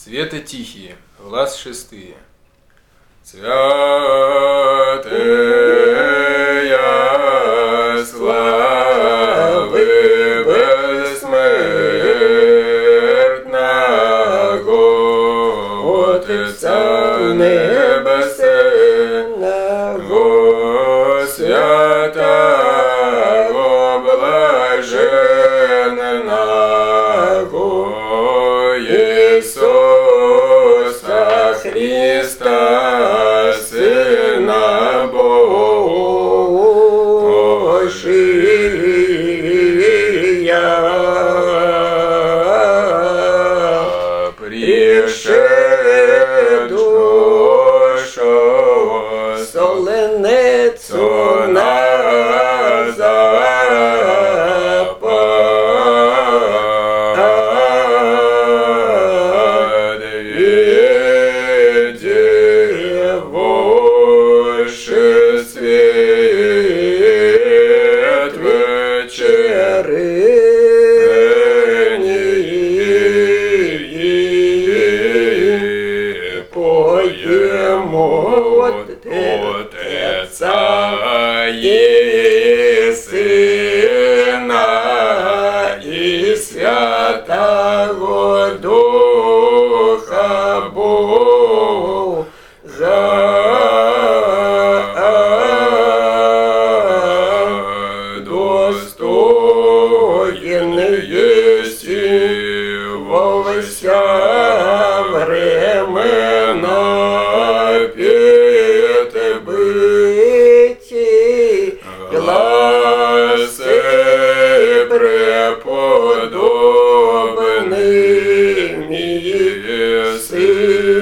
Цветы тихие, глаз шестые. Святая славы бессмертного Отца Небесного, святого блаженного Иисуса Христа, Сына Божия, пришедшего соленецу на запад, виде больше свет вечерний, поему от Отца и Сына и Святого Духа Бога. Достоин еси во вся времена петь быть, гласы преподобными еси.